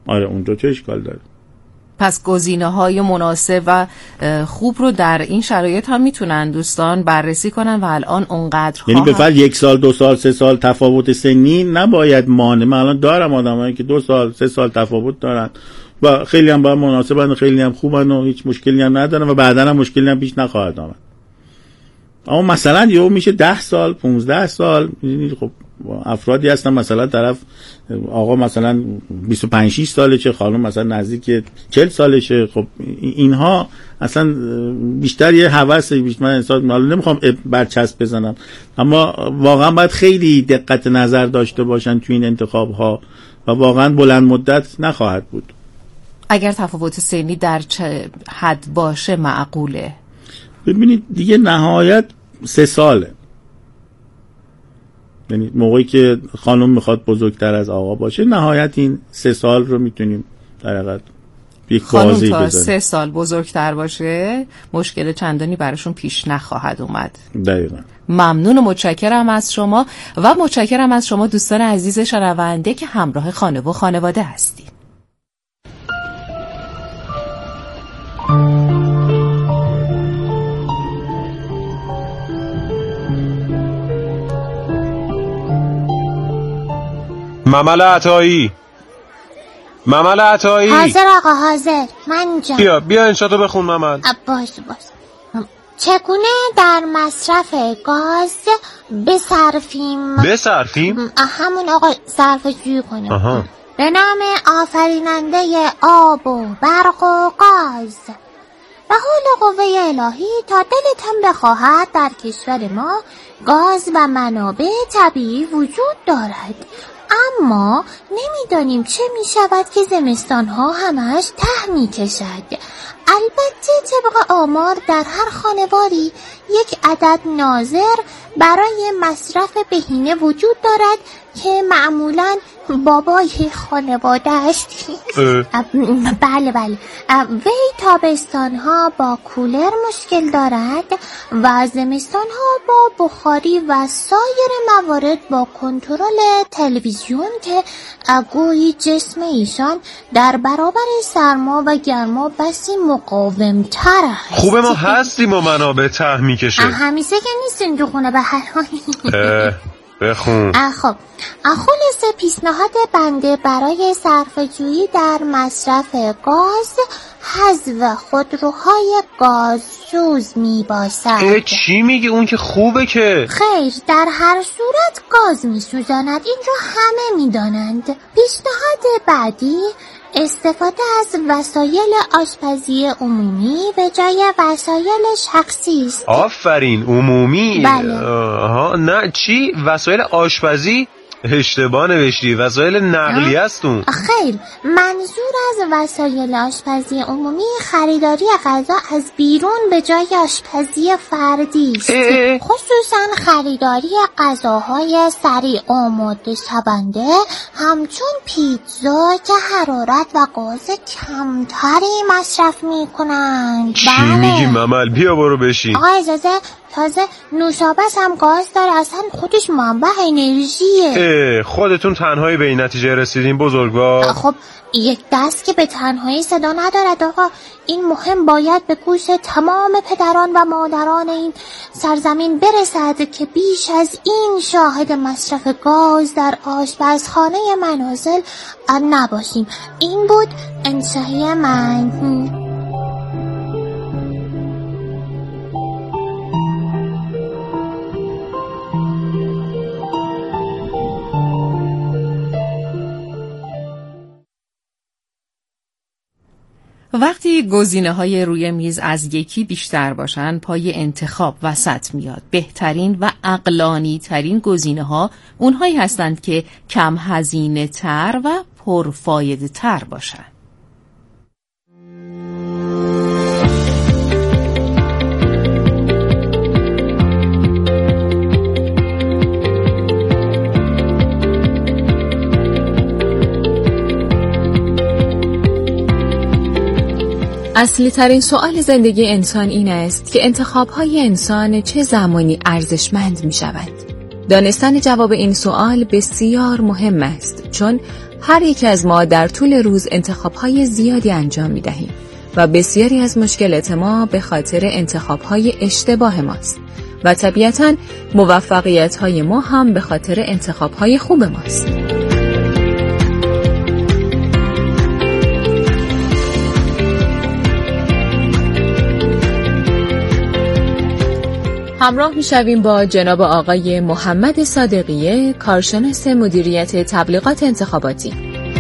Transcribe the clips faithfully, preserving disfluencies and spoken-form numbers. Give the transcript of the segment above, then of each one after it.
آره اونجا چه اشکال داره؟ پس گزینه‌های مناسب و خوب رو در این شرایط هم میتونن دوستان بررسی کنن و الان اونقدر یعنی به فرض یک سال دو سال سه سال تفاوت سنی نباید مانع. من الان دارم آدمایی که دو سال سه سال تفاوت دارن و خیلی هم با مناسبن، خیلی هم خوبن و هیچ مشکلی هم ندارن و بعداً هم مشکلی هم پیش نخواهد آمد. اما مثلا یهو میشه ده سال پونزده سال، خب افرادی هستن مثلا طرف آقا مثلا بیست و پنج شش سالشه، خانم مثلا نزدیک چهل سالشه. خب اینها اصلا بیشتر یه هوس بیشتر انسان، حالا نمیخوام برچسب بزنم، اما واقعا باید خیلی دقت نظر داشته باشن تو این انتخاب ها و واقعا بلند مدت نخواهد بود. اگر تفاوت سنی در چه حد باشه معقوله؟ ببینید دیگه نهایت سه ساله، یعنی موقعی که خانم میخواد بزرگتر از آقا باشه نهایت این سه سال رو میتونیم در حقیقت یک بازی خانم تا بزنیم. سه سال بزرگتر باشه مشکل چندانی براشون پیش نخواهد اومد. دقیقا. ممنون و متشکرم از شما و متشکرم از شما دوستان عزیز شنونده که همراه خانه و خانواده هستید. ممل عطایی ممل عطایی حاضر آقا حاضر. من اینجا. بیا بیا انشاتو بخون ممل. باش باش. چگونه در مصرف گاز بصرفیم بصرفیم؟ همون آقا صرفه جویی کنیم. آها. به نام آفریننده آب و برق و گاز و حول قوه الهی تا دلتان بخواهد در کشور ما گاز و منابع طبیعی وجود دارد، اما نمیدانیم چه می شود که زمستان ها همش ته می کشد. البته طبق آمار در هر خانواری یک عدد ناظر برای مصرف بهینه وجود دارد که معمولاً بابای خانواده است. بله بله. وی تابستان ها با کولر مشکل دارد و زمستان ها با بخاری و سایر موارد با کنترل تلویزیون که گویی جسم ایشان در برابر سرما و گرما بسی مقاوم تر است. خوبه ما هستیم و منابع ته میکشه. همیشه که نیستیم تو خونه به هر حال. بخون. خب خلاصه پیشنهاد بنده برای صرفه‌جویی در مصرف گاز حذف خودروهای گازسوز می باشد. چی میگه؟ اون که خوبه که. خیر، در هر صورت گاز می سوزاند، این رو همه می دانند. پیشنهاد بعدی استفاده از وسایل آشپزی عمومی به جای وسایل شخصی است. آفرین، عمومی. بله. آها، نه چی؟ وسایل آشپزی؟ اشتباه نوشتی، وسایل نقلیه است اون. خیر، منظور از وسایل آشپزی عمومی خریداری غذا از بیرون به جای آشپزی فردی است. خصوصا خریداری غذاهای سریع آماده شونده همچون پیتزا که حرارت و گاز کمتری مصرف میکنند. چی بله. میگی ممل؟ بیا برو بشین. آقا اجازه، تازه نوشابه هم گاز داره، اصلا خودش منبع انرژیه. خودتون تنهایی به این نتیجه رسیدین بزرگوار؟ خب یک دست که به تنهایی صدا ندارد آقا. این مهم باید به گوش تمام پدران و مادران این سرزمین برسد که بیش از این شاهد مصرف گاز در آشپزخانه منازل نباشیم. این بود انشای من. وقتی گزینه‌های روی میز از یکی بیشتر باشن پای انتخاب وسط میاد. بهترین و عقلانی ترین گزینه‌ها اونهایی هستند که کم هزینه تر و پرفایده تر باشن. اصلی ترین سوال زندگی انسان این است که انتخاب‌های انسان چه زمانی ارزشمند می شود؟ دانستن جواب این سوال بسیار مهم است، چون هر یک از ما در طول روز انتخاب‌های زیادی انجام می‌دهیم و بسیاری از مشکلات ما به خاطر انتخاب‌های اشتباه ماست و طبیعتاً موفقیت‌های ما هم به خاطر انتخاب‌های خوب ماست. همراه می‌شویم با جناب آقای محمد صادقیه، کارشناس مدیریت تبلیغات انتخاباتی.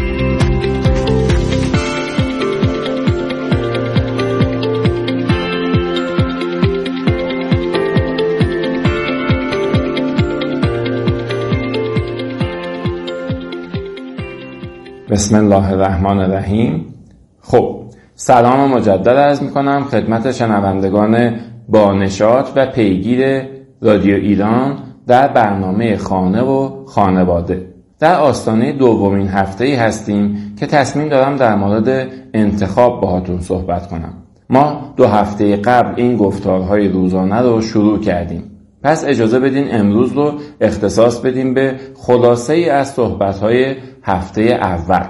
بسم الله الرحمن الرحیم. خب سلام مجدد عرض می‌کنم خدمت شنوندگان با نشاط و پیگیر رادیو ایران در برنامه خانه و خانواده. در آستانه دومین هفته‌ای هستیم که تصمیم دارم در مورد انتخاب باهاتون صحبت کنم. ما دو هفته قبل این گفتارهای روزانه رو شروع کردیم. پس اجازه بدین امروز رو اختصاص بدیم به خلاصه ای از صحبت‌های هفته اول.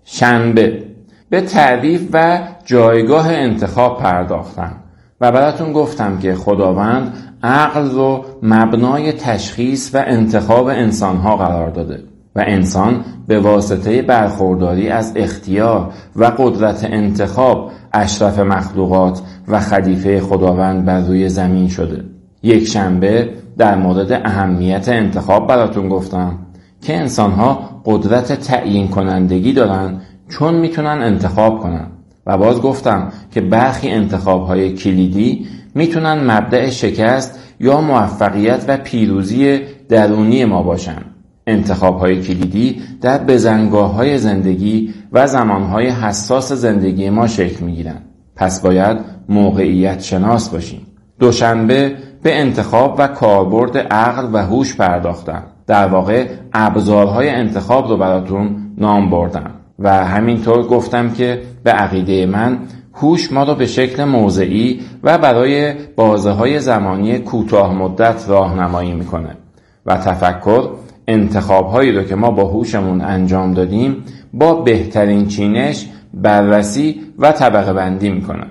شنبه به تعریف و جایگاه انتخاب پرداختم و براتون گفتم که خداوند عقل رو مبنای تشخیص و انتخاب انسانها قرار داده و انسان به واسطه برخورداری از اختیار و قدرت انتخاب اشرف مخلوقات و خلیفه خداوند بر روی زمین شده. یک شنبه در مورد اهمیت انتخاب براتون گفتم که انسانها قدرت تعیین کنندگی دارن چون میتونن انتخاب کنن و باز گفتم که برخی انتخاب‌های کلیدی میتونن مبدأ شکست یا موفقیت و پیروزی درونی ما باشن. انتخاب‌های کلیدی در بزنگاه‌های زندگی و زمان‌های حساس زندگی ما شکل می‌گیرن. پس باید موقعیت شناس باشیم. دوشنبه به انتخاب و کاربرد عقل و هوش پرداختم. در واقع ابزارهای انتخاب رو براتون نام بردم و همینطور گفتم که به عقیده من هوش ما رو به شکل موضعی و برای بازه‌های زمانی کوتاه مدت راهنمایی میکنه و تفکر انتخاب‌هایی رو که ما با هوشمون انجام دادیم با بهترین چینش بررسی و طبقه بندی میکنه.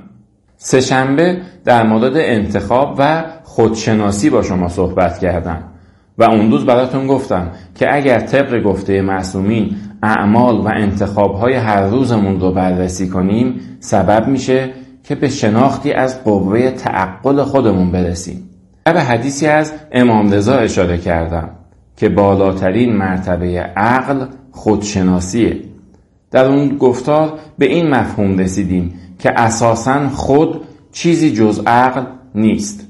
سه‌شنبه در مورد انتخاب و خودشناسی با شما صحبت کردم و اون روز براتون گفتم که اگر طبق گفته معصومین اعمال و انتخاب‌های هر روزمون رو بررسی کنیم سبب میشه که به شناختی از قوه تعقل خودمون برسیم. و به حدیثی از امام رضا اشاره کردم که بالاترین مرتبه عقل خودشناسیه. در اون گفتار به این مفهوم رسیدیم که اساساً خود چیزی جز عقل نیست.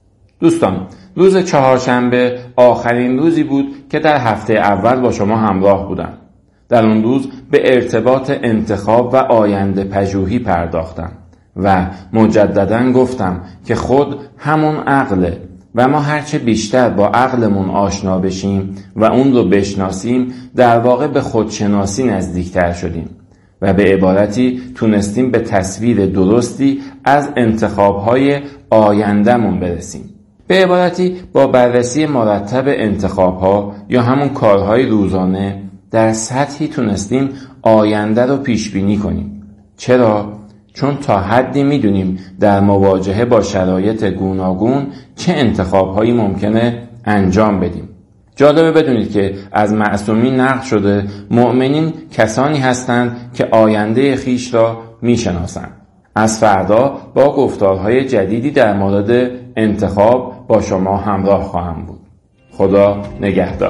دوستان، روز چهارشنبه آخرین روزی بود که در هفته اول با شما همراه بودم. در اون روز به ارتباط انتخاب و آینده پژوهی پرداختم و مجدداً گفتم که خود همون عقله و ما هرچه بیشتر با عقلمون آشنا بشیم و اون رو بشناسیم در واقع به خودشناسی نزدیکتر شدیم و به عبارتی تونستیم به تصویر درستی از انتخاب‌های آینده‌مون برسیم. به عبارتی با بررسی مرتب انتخاب‌ها یا همون کارهای روزانه در سطحی تونستیم آینده رو پیش بینی کنیم. چرا؟ چون تا حدی میدونیم در مواجهه با شرایط گوناگون چه انتخاب‌هایی ممکنه انجام بدیم. جالبه بدونید که از معصومین نقل شده مؤمنین کسانی هستند که آینده خیش را میشناسند. از فردا با گفتارهای جدیدی در مورد انتخاب با شما همراه خواهم بود. خدا نگهدار.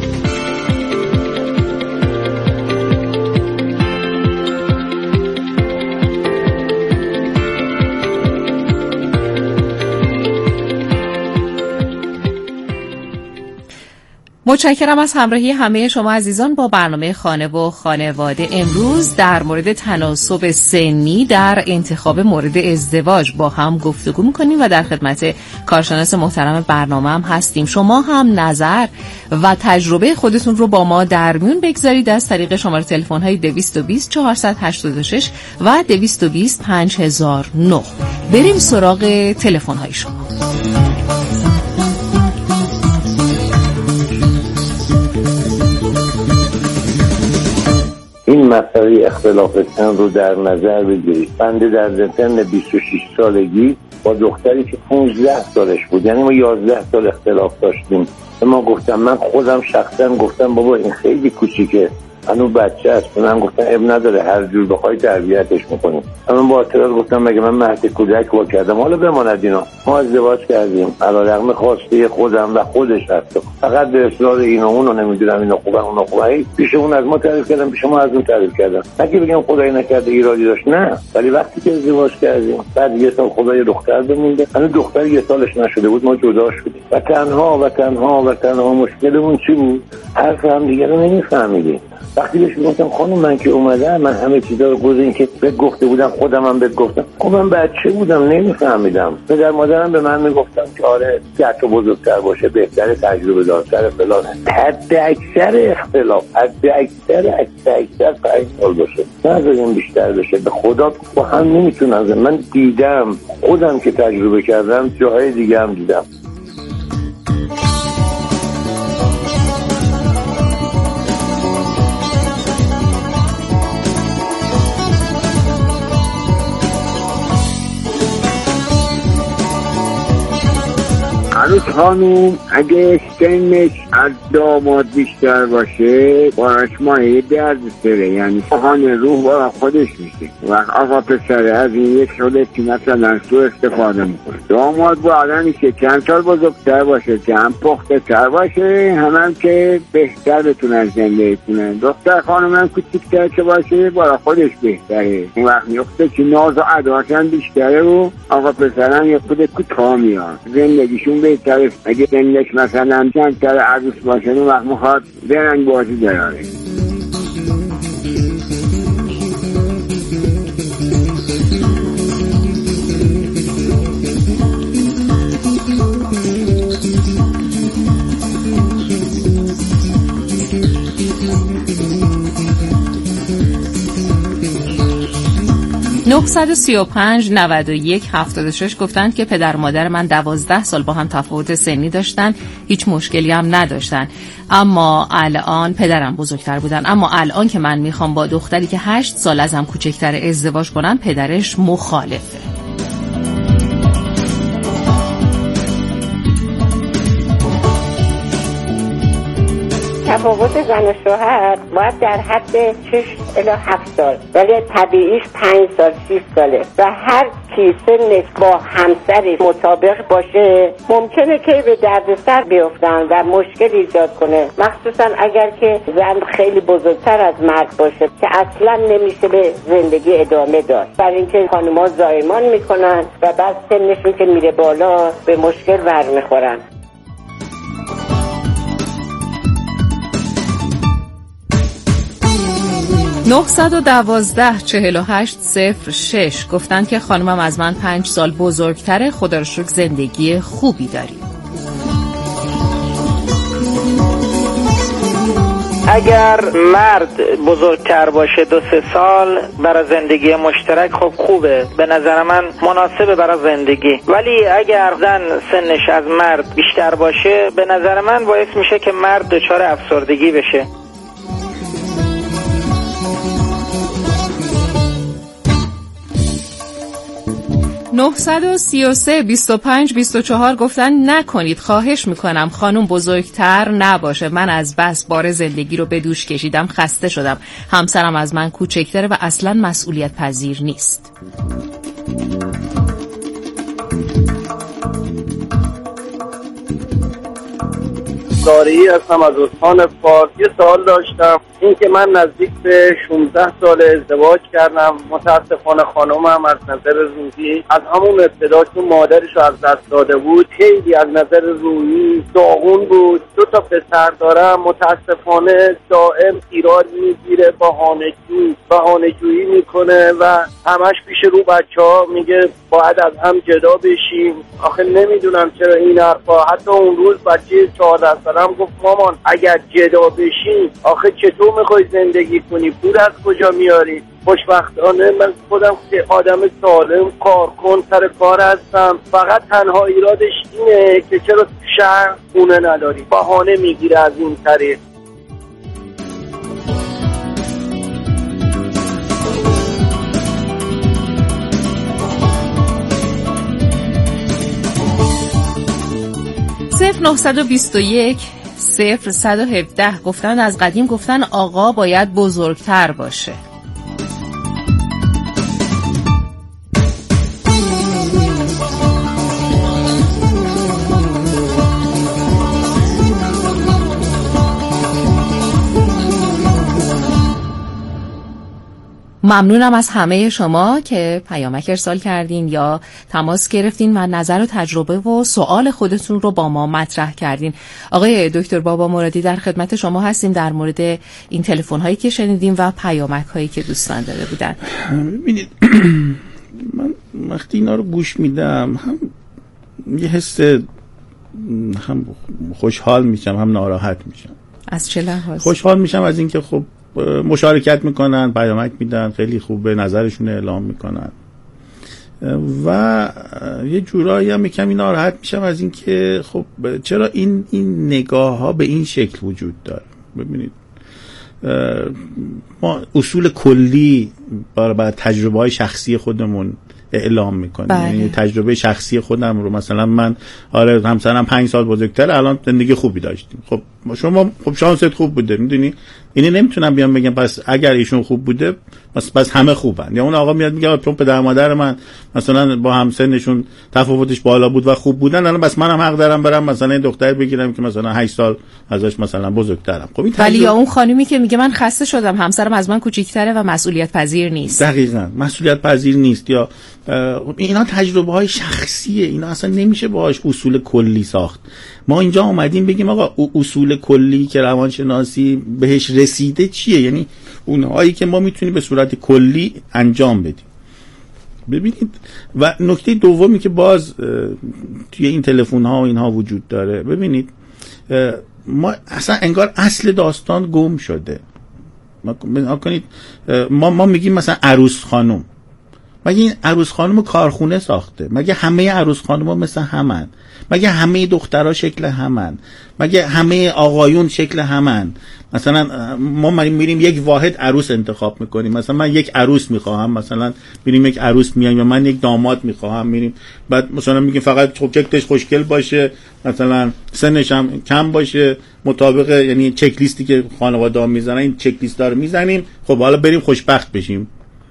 متشکرم از همراهی همه شما عزیزان با برنامه خانه و خانواده. امروز در مورد تناسب سنی در انتخاب مورد ازدواج با هم گفتگو می‌کنیم و در خدمت کارشناس محترم برنامه هم هستیم. شما هم نظر و تجربه خودتون رو با ما در میون بگذارید از طریق شماره تلفن‌های دویست و بیست چهارصد و هشتاد و شش و دویست و بیست پنج هزار و نه. بریم سراغ تلفن‌های شما. مسئله اختلاف سن رو در نظر بگیرید. بنده در سن بیست و شش سالگی با دختری که پانزده سالش بود، یعنی ما یازده سال اختلاف داشتیم، ما گفتم، من خودم شخصا گفتم بابا این خیلی کوچیکه، هنوز بچه است. من گفتم اب نداره، هر جور بخوای تربیتش میکنیم. من با اعتراض گفتم مگه من مهد کودک وا کردم؟ حالا بماند اینا، ما ازدواج کردیم علیرغم خواسته خودم و خودش هست، فقط به اصرار این و اون رو نمیدونم اینا خوبه اونا خوبه، پیش اون از ما تعریف کردم، پیش ما از اون تعریف کردم. نگه بگم خدای نکرده ایرادی داشت، نه، ولی وقتی که ازدواج کردیم بعد یه سال خدای دختر بمونده، هنوز دختر یه سالش نشده بود، ما جدا شدیم و تنها و تنها و تنها مشکلمون چی بود؟ حرف هم دیگه رو نمیفهمیدیم. وقتی بهش میگفتم خانم من که اومدم، من همه چیزا رو گذاشتم که بهت گفته بودم، خودم هم بهت گفتم، خب من بچه بودم نمیفهمیدم. پدر مادرم به من میگفتم که آره ده تا بزرگتر باشه بهتره، تجربه دارتر فلان. حد اکثر اختلاف حد اکثر اکثر پنج سال باشه، نذاریم بیشتر بشه. به خدا با هم نمیتونم. من دیدم، خودم که تجربه کردم، جاهای دیگه هم دیدم. هنوز خانوم اگه سنش از داماد بیشتر باشه باش مایه درد سره، یعنی خواهان روح با خودش میشه و آقا پسره از این یک شده که مثلا سو استفاده میکنه. داماد با آدمی که چند سال بزرگتر باشه، که هم پخته تر باشه، هم هم که بهتر بتونه زندگی کنه. دختر خانوم هم کچکتر که باشه برای خودش بهتره، اون وقت میفته که ناز و عداشن بیشتره و آقا پسرم یک خود کوتاه میان، زندگیشون بهتره. اگه سنش مثلا چند سال عروس باشه اون وقت میخواد برنگ بازی داره. نه سه پنج نود و یک هفتاد و شش گفتند که پدر مادر من دوازده سال با هم تفاوت سنی داشتن، هیچ مشکلی هم نداشتن، اما الان پدرم بزرگتر بودن، اما الان که من میخوام با دختری که هشت سال ازم کوچکتر ازدواج کنم، پدرش مخالفه. تفاوت زن و شوهر باید در حد شش الی هفت سال، ولی طبیعیش پنج سال شش ساله و هر کی سنش با همسرش مطابق باشه ممکنه که به دردسر بیفتن و مشکل ایجاد کنه، مخصوصا اگر که زن خیلی بزرگتر از مرد باشه که اصلا نمیشه به زندگی ادامه داد، برای اینکه خانوما زایمان میکنن و بعد سنشون که میره بالا به مشکل برمیخورن. نه یک دو چهل و هشت صفر شش گفتن که خانمم از من پنج سال بزرگتره، خدا رو شکر زندگی خوبی داریم. اگر مرد بزرگتر باشه دو سه سال برای زندگی مشترک خب خوبه، به نظر من مناسبه برای زندگی، ولی اگر زن سنش از مرد بیشتر باشه به نظر من باعث میشه که مرد دچار افسردگی بشه. نه سه سه بیست و پنج بیست و چهار گفتن نکنید، خواهش میکنم خانم بزرگتر نباشه، من از بس بار زندگی رو به دوش کشیدم، خسته شدم، همسرم از من کوچکتره و اصلا مسئولیت پذیر نیست. داری هستم از استان فارس. یه سوال داشتم، این که من نزدیک به شانزده سال ازدواج کردم، متاسفانه خانومم از نظر روحی از همون ابتدا که مادرش رو از دست داده بود خیلی از نظر روحی داغون بود. دو تا پسر دارم، متاسفانه دائم ایراد میگیره، بهانه‌جویی بهانه‌جویی میکنه و همش پیش رو بچه‌ها میگه باید از هم جدا بشیم. آخه نمیدونم چرا این حرفا. حتی اون روز بچه چهارده سالم گفت مامان اگر جدا بشیم آخه چطور میخوای زندگی کنی، پول از کجا میاری؟ خوشبختانه من خودم که آدم سالم کارکن سر کار هستم، فقط تنها ایرادش اینه که چرا شهر خونه نداری، بهانه میگیره از این طریق. نه دو یک صفر صد و هفده گفتن از قدیم گفتن آقا باید بزرگتر باشه. ممنونم از همه شما که پیامک ارسال کردین یا تماس گرفتین و نظر و تجربه و سوال خودتون رو با ما مطرح کردین. آقای دکتر بابا مرادی در خدمت شما هستیم در مورد این تلفن هایی که شنیدیم و پیامک هایی که دوستان داده بودن. ببینید من وقتی اینا رو گوش میدم هم یه حس هم خوشحال میشم هم ناراحت میشم. از چه لحاظ؟ خوشحال میشم از اینکه خب مشارکت میکنن، پیامک میدن، خیلی خوبه، نظرشون اعلام میکنن و یه جورایی هم یکم ناراحت میشم از اینکه خب چرا این این نگاه ها به این شکل وجود داره. ببینید ما اصول کلی برای تجربه های شخصی خودمون اعلام میکنیم. یعنی تجربه شخصی خودم رو مثلا من آره همسرم پنج سال بزرگتر الان زندگی خوبی داشتیم. خب شما خب شانست خوب بوده، میدونی اینی نمیتونم بیام بگم پس اگر ایشون خوب بوده پس پس همه خوبن. یا اون آقا میاد میگه چون پدر مادر من مثلا با همسنشون تفاوتش بالا بود و خوب بودن الان بس منم حق دارم برم مثلا دختر بگیرم که مثلا هشت سال ازش مثلا بزرگترم. خب این ولی یا اون خانومی که میگه من خسته شدم همسرم از من کوچیک‌تره و مسئولیت پذیر نیست. دقیقاً مسئولیت پذیر نیست. یا اینا تجربه های شخصیه، اینا اصلا نمیشه باهاش اصول کلی ساخت. ما اینجا اومدیم بگیم آقا اصول کلی که روانشناسی بهش رسیده چیه، یعنی اونهایی که ما میتونیم به صورت کلی انجام بدیم. ببینید و نکته دومی که باز توی این تلفن ها و اینها وجود داره، ببینید ما اصلا انگار اصل داستان گم شده. ما کنید ما ما میگیم مثلا عروس خانم، مگه این عروس خانم کارخونه ساخته؟ مگه همه عروس خانم‌ها مثل همن؟ مگه همه دخترها شکل همن؟ مگه همه آقایون شکل همن؟ مثلا ما میریم یک واحد عروس انتخاب میکنیم، مثلا من یک عروس میخواهم، مثلا میریم یک عروس میایم یا من یک داماد میخواهم میریم، بعد مثلا میگیم فقط چکش خوشگل باشه، مثلا سنش هم کم باشه، مطابق یعنی چک لیستی که خانواده‌ها میزنن این چک لیستا رو میزنیم، خب حالا بریم خوشبخت بشیم.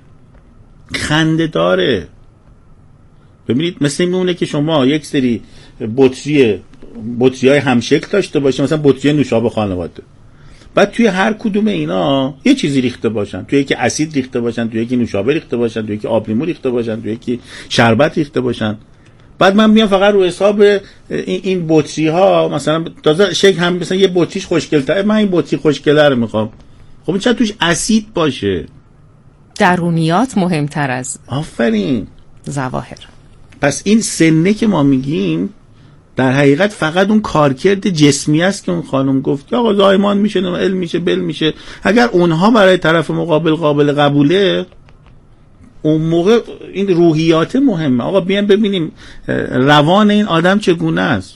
خنده داره. ببینید مثل میمونه که شما یک سری بطری بطری های همشکل داشته باشه، مثلا بطری نوشابه خانواده، بعد توی هر کدوم اینا یه چیزی ریخته باشن، توی یکی اسید ریخته باشن، توی یکی نوشابه ریخته باشن، توی یکی آب لیمو ریخته باشن، توی یکی شربت ریخته باشن. بعد من میام فقط رو حساب این این بطری ها مثلا تازه شکل هم مثلا یه بطریش خوشگل‌تره، من این بطری خوشگله رو میخوام. خب چرا توش اسید باشه؟ درونیات مهمتر از آفرین ظواهر. پس این سنه که ما میگیم در حقیقت فقط اون کارکرد جسمی است که اون خانم گفت آقا زایمان میشه، علم میشه، بل میشه. اگر اونها برای طرف مقابل قابل قبوله، اون موقع این روحیات مهمه. آقا بیان ببینیم روان این آدم چگونه است.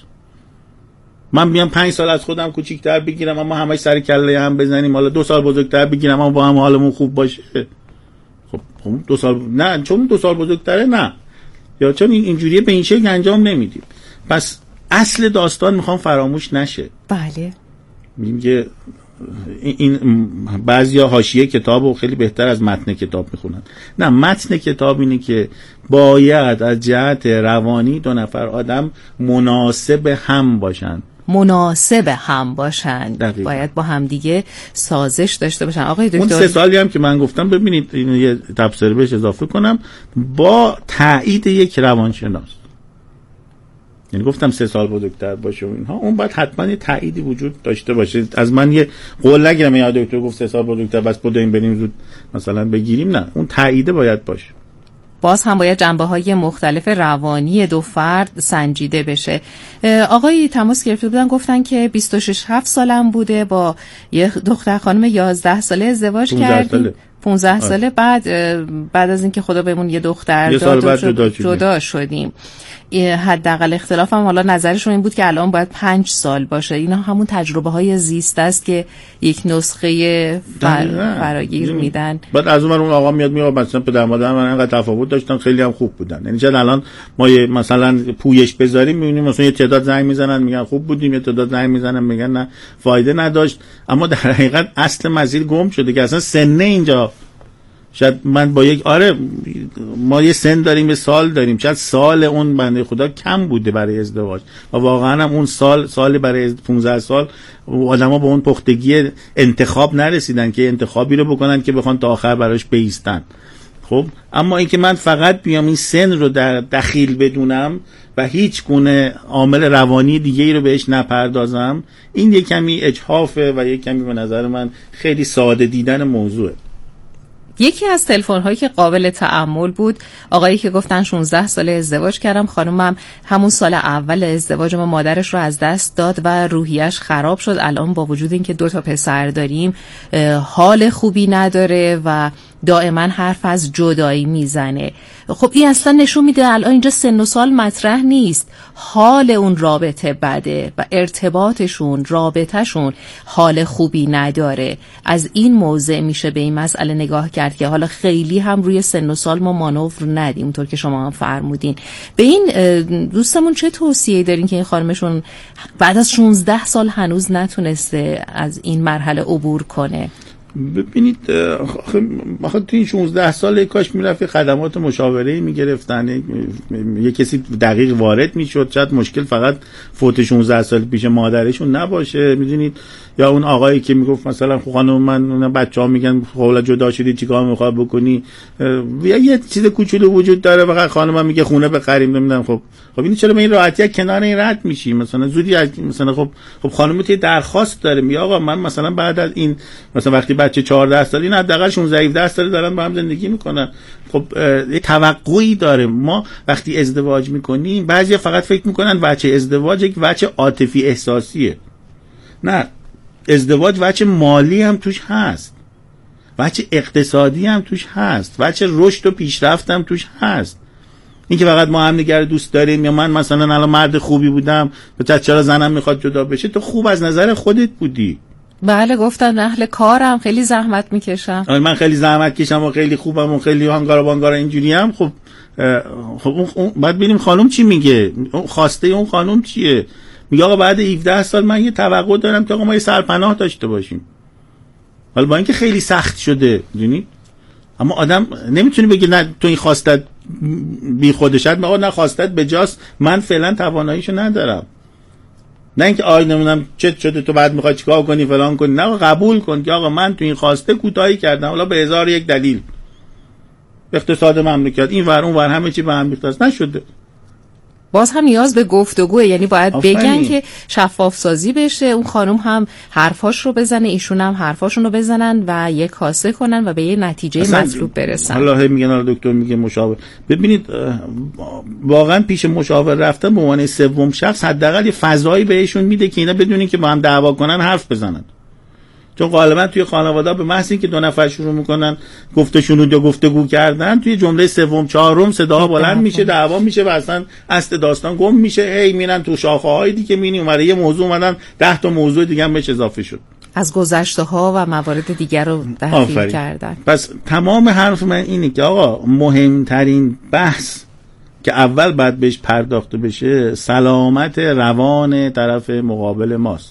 من بیام پنج سال از خودم کوچیک‌تر بگیرم اما همش سر کله هم بزنیم، حالا دو سال بزرگتر بگیرم اما با هم حالمون خوب باشه. خب دو سال نه، چون دو سال بزرگتره نه، یا چون اینجوریه به این شکل انجام نمیدیم. پس اصل داستان میخوام فراموش نشه. بله میگه این بعضیا حاشیه کتابو خیلی بهتر از متن کتاب میخونن. نه، متن کتاب اینه که باید از جهت روانی دو نفر آدم مناسب هم باشن. مناسب هم باشن دقیقا. باید با هم دیگه سازش داشته باشن. آقای دکتر اون سه سالی هم که من گفتم ببینید اینو یه تبصره بهش اضافه کنم، با تایید یک روانشناس. یعنی گفتم سه سال بزرگتر باشه و اینها، اون باید حتما یه تاییدی وجود داشته باشه. از من یه قول نگیرم یا دکتر گفت سه سال بزرگتر بس بدیم بریم زود مثلا بگیریم، نه، اون تاییده باید باشه. باز هم باید جنبه‌های مختلف روانی دو فرد سنجیده بشه. آقای تماس گرفته بودن گفتن که بیست و شش هفت سالم بوده، با یه دختر خانم یازده ساله ازدواج کردیم. پانزده ساله بعد بعد از اینکه خدا بهمون یه دختر یه سال بعد جدا, شد جدا شدیم. حداقل اختلافم حالا نظرشون این بود که الان باید پنج سال باشه. اینا همون تجربه های زیست است که یک نسخه فر... فراگیر میدن. بعد از اون اون آقا میاد میگه مثلا پدر مادر من انقدر تفاوت داشتن خیلی هم خوب بودن. یعنی چون الان ما یه مثلا پویش بذاریم میبینیم مثلا یه تعداد زنگ میزنن میگن خوب بودیم، یه تعداد زنگ میزنن میگن نه فایده نداشت. اما در حقیقت اصل مسیر گم شده که اصلا سن اینجا شاید من با یک آره ما یه سن داریم، یه سال داریم، شاید سال اون بنده خدا کم بوده برای ازدواج و واقعا هم اون سال سال برای پانزده سال آدما به اون پختگی انتخاب نرسیدن که انتخابی رو بکنن که بخوان تا آخر براش بایستن. خب اما اینکه من فقط بیام این سن رو در دخیل بدونم و هیچ گونه عامل روانی دیگه ای رو بهش نپردازم، این یک کمی اجحافه و یک کمی به نظر من خیلی ساده دیدن موضوعه. یکی از تلفن هایی که قابل تأمل بود آقایی که گفتن شانزده ساله ازدواج کردم، خانومم همون سال اول ازدواج ما مادرش رو از دست داد و روحیش خراب شد. الان با وجود اینکه دو تا پسر داریم حال خوبی نداره و دائما حرف از جدایی میزنه. خب این اصلا نشون میده الان اینجا سن و سال مطرح نیست، حال اون رابطه بده و ارتباطشون رابطهشون حال خوبی نداره. از این موضع میشه به این مسئله نگاه کرد که حالا خیلی هم روی سن و سال ما مانور ندیم اونطور که شما هم فرمودین. به این دوستمون چه توصیه‌ای دارین که این خانمشون بعد از شانزده سال هنوز نتونسته از این مرحله عبور کنه؟ ببینید آخه تو این شانزده سال کاش میرفت خدمات مشاوره‌ای میگرفتن، یه کسی دقیق وارد میشد، شاید مشکل فقط فوت شانزده سال پیش مادرشون نباشه. میدونید یا اون آقایی که میگفت مثلا خانم من بچه‌ها میگن حالا جدا شدی چیکار میخواد بکنی، یا یه چیز کوچولو وجود داره فقط خانمم میگه خونه بخریم نمیدونم. خب خب این چرا به این راحتی کنار این رد میشی؟ مثلا زودی مثلا خب خب خانم تو درخواست داره میگه آقا من مثلا بعد از این مثلا وقتی بچه چهارده ساله نه حداقل شانزده هفده ساله دارن با هم زندگی میکنن، خب یه توقعی داره. ما وقتی ازدواج میکنیم بعضیا فقط فکر میکنن بچه ازدواج یک بچه عاطفی احساسیه. نه، ازدواج وجه مالی هم توش هست، وجه اقتصادی هم توش هست، وجه رشد و پیشرفت هم توش هست. این که فقط ما هم دیگر دوست داریم یا من مثلا الان مرد خوبی بودم بچه چرا زنم میخواد جدا بشه، تو خوب از نظر خودت بودی. بله گفتن اهل کارم خیلی زحمت میکشم، من خیلی زحمت کشم و خیلی خوبم و خیلی هنگارا بانگارا اینجوری هم. خب خب اون بعد ببینیم خانم چی میگه، اون خواسته اون خانم چیه. میگه آقا بعد هفده سال من یه توقع دارم که آقا ما یه سرپناه داشته باشیم. حالا با اینکه خیلی سخت شده میدونی، اما آدم نمیتونه بگه نه تو این خواستت بی خودشت، آقا نه خواستت بجاست من فعلا تواناییشو ندارم. نه اینکه آی نمیدونم چه شده تو بعد میخوای چیکار کنی فلان کنی، نه قبول کن که آقا من تو این خواسته کوتاهی کردم حالا به هزار یک دلیل، اقتصاد مملکت این ور اون ور همه چی به هم ریخته نشده. باز هم نیاز به گفتگوه، یعنی باید آفرین. بگن که شفاف سازی بشه، اون خانم هم حرفاش رو بزنه ایشون هم حرفاشون رو بزنن و یک کاسه کنن و به یه نتیجه مطلوب برسن. حالا میگن حالا دکتر میگه مشاور. ببینید واقعا پیش مشاور رفتن به عنوان سوم شخص حداقل یه فضایی بهشون میده که اینا بدونین که با هم دعوا کنن حرف بزنن. چون غالبا توی خانواده به محض اینکه دو نفر شروع میکنن گفتشون یا گفتگو کردن توی جمله سوم چهارم صدا بلند میشه، دعوا میشه و اصلا اصل داستان گم میشه. هی میرن تو شاخه های دیگه میبینی اومده یه موضوع اومدن ده تا موضوع دیگه هم بهش اضافه شد، از گذشته ها و موارد دیگر رو تحلیل کردن. پس تمام حرف من اینه که آقا مهمترین بحث که اول باید بهش پرداخته بشه سلامت روان طرف مقابل ماست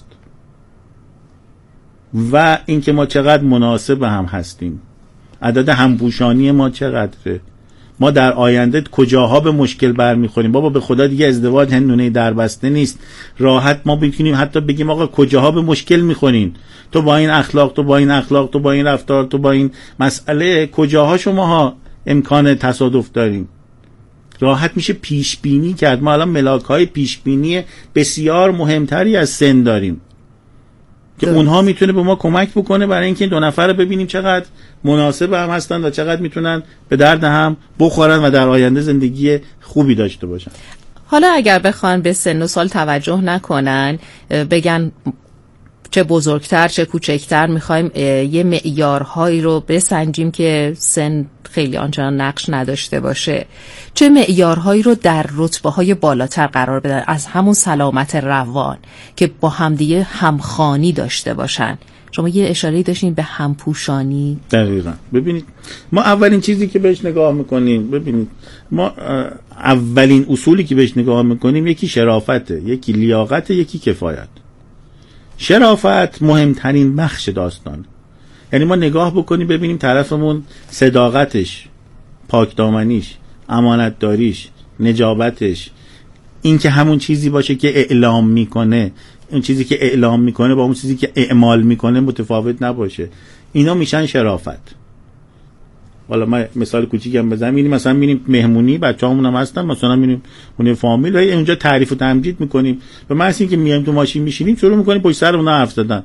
و اینکه ما چقدر مناسب هم هستیم، عدد همپوشانی ما چقدره، ما در آینده کجاها به مشکل برمیخوریم. بابا به خدا دیگه ازدواج هندونه دربسته نیست، راحت ما بتونیم حتی بگیم آقا کجاها به مشکل میخورین، تو با این اخلاق، تو با این اخلاق، تو با این رفتار، تو با این مسئله کجاها شماها امکان تصادف داریم. راحت میشه پیش بینی کرد. ما الان ملاک های پیش بینی بسیار مهمتری از سن داریم که اونها میتونه به ما کمک بکنه برای اینکه دو نفر رو ببینیم چقدر مناسب هم هستن و چقدر میتونن به درد هم بخورن و در آینده زندگی خوبی داشته باشن. حالا اگر بخوان به سن و سال توجه نکنن، بگن چه بزرگتر چه کوچکتر میخوایم یه معیارهایی رو بسنجیم که سن خیلی آنچنان نقش نداشته باشه، چه معیارهایی رو در رتبه‌های بالاتر قرار بدن، از همون سلامت روان که با همدیگه همخوانی داشته باشن. شما یه اشاره‌ای داشتین به همپوشانی. دقیقاً. ببینید ما اولین چیزی که بهش نگاه میکنیم، ببینید ما اولین اصولی که بهش نگاه میکنیم یکی شرافته، یکی لیاقت، یکی کفایت. شرافت مهمترین بخش داستان. یعنی ما نگاه بکنیم ببینیم طرفمون صداقتش، پاکدامنیش، امانتداریش، نجابتش، این که همون چیزی باشه که اعلام میکنه، اون چیزی که اعلام میکنه با اون چیزی که اعمال میکنه متفاوت نباشه. اینا میشن شرافت. حالا ما مثال کوچیکی هم بزنم، میریم مثلا میریم مهمونی، بچه‌هامون هم هستن، مثلا میریم خونه فامیل و اونجا تعریف و تمجید میکنیم. به محض اینکه میایم تو ماشین میشینیم شروع میکنیم پشت سر اونها حرف زدن.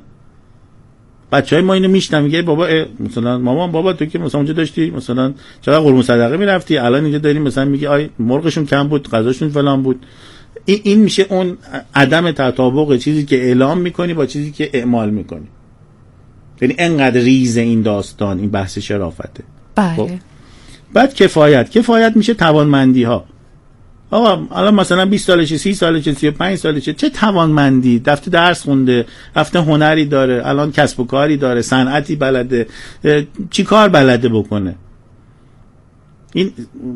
بچهای ما اینو میشنن، میگه بابا مثلا مامان بابا تو که مثلا اونجا داشتی مثلا چرا قربون صدقه میرفتی، الان اینجا داریم مثلا میگه آی مرغشون کم بود، غذاشون فلان بود. این این میشه اون عدم تطابق چیزی که اعلام میکنی با چیزی که اعمال میکنی. یعنی انقدر ریز این داستان، این بحث شرافته. بله. خب. بعد کفایت، کفایت میشه توانمندی ها. آقا الان مثلا بیست سالشه، سی سالشه، سی و پنج سالشه، چه توانمندی، رفته درس خونده، رفته هنری داره، الان کسب و کاری داره، صنعتی بلده، چی کار بلده بکنه، این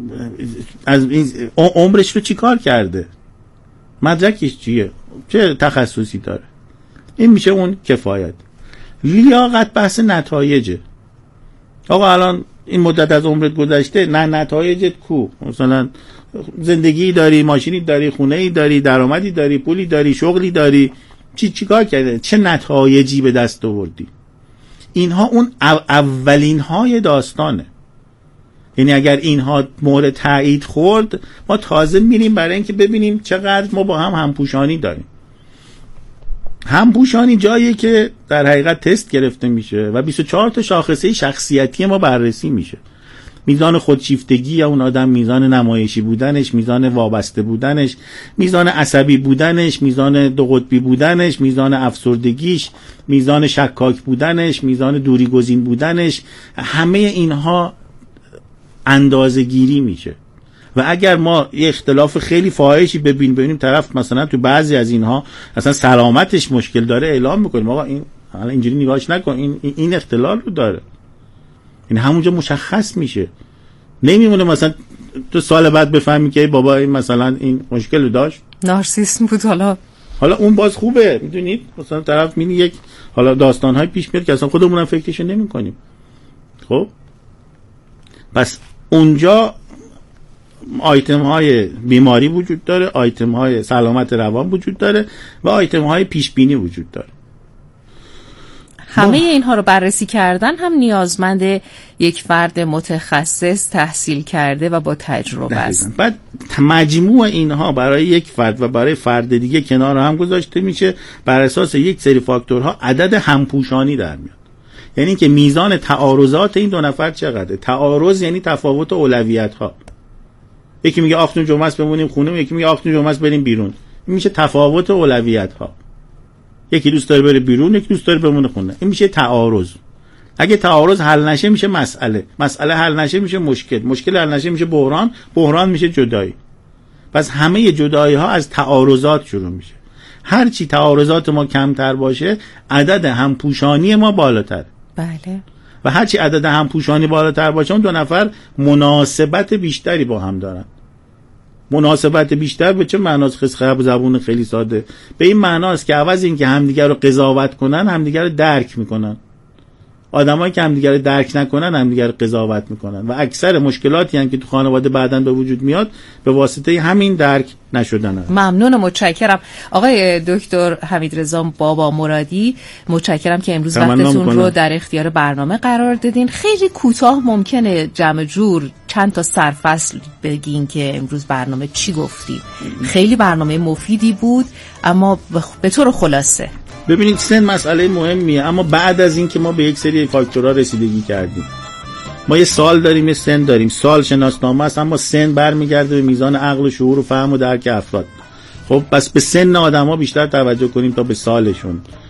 از این عمرش رو چی کار کرده، مدرکش چیه، چه تخصصی داره. این میشه اون کفایت. لیاقت بحث نتایجه. آقا الان این مدت از عمرت گذشته، نه نتایجت کو، مثلا زندگی داری، ماشینی داری، خونه‌ای داری، درآمدی داری، پولی داری، شغلی داری، چی چیکار کرده، چه نتایجی به دست آوردی. اینها اون اولین های داستانه. یعنی اگر اینها مورد تایید خورد، ما تازه میریم برای اینکه ببینیم چقدر ما با هم همپوشانی داریم. همپوشانی جاییه که در حقیقت تست گرفته میشه و بیست و چهار تا شاخصه شخصیتی ما بررسی میشه. میزان خودشیفتگی یا اون آدم، میزان نمایشی بودنش، میزان وابسته بودنش، میزان عصبی بودنش، میزان دو قطبی بودنش، میزان افسردگیش، میزان شکاک بودنش، میزان دوری گزین بودنش، همه اینها اندازه گیری میشه. و اگر ما یه اختلاف خیلی فاحشی ببین ببینیم طرف مثلا تو بعضی از اینها اصلا سلامتش مشکل داره، اعلام میکنیم آقا این حالا اینجوری نگاهش نکن، این این اختلال رو داره. این همونجا مشخص میشه. نمیمونه مثلا تو سال بعد بفهمی که بابا این مثلا این مشکل رو داشت، نارسیسم بود. حالا حالا اون باز خوبه، میدونید مثلا طرف میبینی یک حالا داستان‌های پیش میاد که اصلا خودمون هم فکرشو نمی‌کنیم. خب پس اونجا آیتم های بیماری وجود داره، آیتم های سلامت روان وجود داره و آیتم های پیش بینی وجود داره. همه اینها رو بررسی کردن هم نیازمند یک فرد متخصص تحصیل کرده و با تجربه است. بعد مجموع اینها برای یک فرد و برای فرد دیگه کنار هم گذاشته میشه، بر اساس یک سری فاکتورها عدد همپوشانی در میاد. یعنی که میزان تعارضات این دو نفر چقدره. تعارض یعنی تفاوت اولویت ها. یکی میگه آخرین جمعه است بمونیم خونه، یکی میگه آخرین جمعه است بریم بیرون. این میشه تفاوت اولویت ها. یکی دوست داره بره بیرون، یکی دوست داره بمونه خونه. این میشه تعارض. اگه تعارض حل نشه میشه مسئله، مسئله حل نشه میشه مشکل، مشکل حل نشه میشه بحران، بحران میشه جدایی. پس همه جدایی ها از تعارضات شروع میشه. هر چی تعارضات ما کمتر باشه، عدد همپوشانی ما بالاتر. بله. و هر چی عدد همپوشانی بالاتر باشه، اون دو نفر مناسبت بیشتری با هم دارن. مناسبت بیشتر به چه معناست؟ خسخب زبون خیلی ساده. به این معناست که عوض این که همدیگر رو قضاوت کنن، همدیگر رو درک میکنن. آدمایی که همدیگر رو درک نکنن، همدیگر رو قضاوت میکنن و اکثر مشکلاتی هم که تو خانواده بعداً به وجود میاد به واسطه همین درک نشدنه. ممنون و متشکرم آقای دکتر حمیدرضا بابا مرادی. متشکرم که امروز وقتتون رو در اختیار برنامه قرار دادین. خیلی کوتاه ممکنه جمع جور چند تا سرفصل بگین که امروز برنامه چی گفتیم؟ خیلی برنامه مفیدی بود، اما به طور خلاصه. ببینید سن مسئله مهمیه، اما بعد از این که ما به یک سری فاکتورها رسیدگی کردیم، ما یه سال داریم، یه سن داریم. سال شناسنامه است، اما سن برمیگرده به میزان عقل و شعور و فهم و درک افراد. خب پس به سن آدم‌ها بیشتر توجه کنیم تا به سالشون.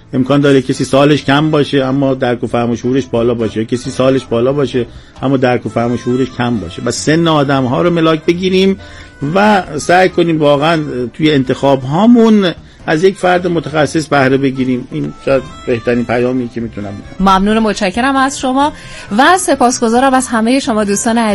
امکان داره کسی سالش کم باشه اما درک و فهم و شعورش بالا باشه، کسی سالش بالا باشه اما درک و فهم و شعورش کم باشه. و سن آدم ها رو ملاک بگیریم و سعی کنیم واقعا توی انتخاب هامون از یک فرد متخصص بهره بگیریم. این شاید بهترین پیامی که میتونم بدم. ممنون و متشکرم از شما و سپاسگزارم از همه شما دوستان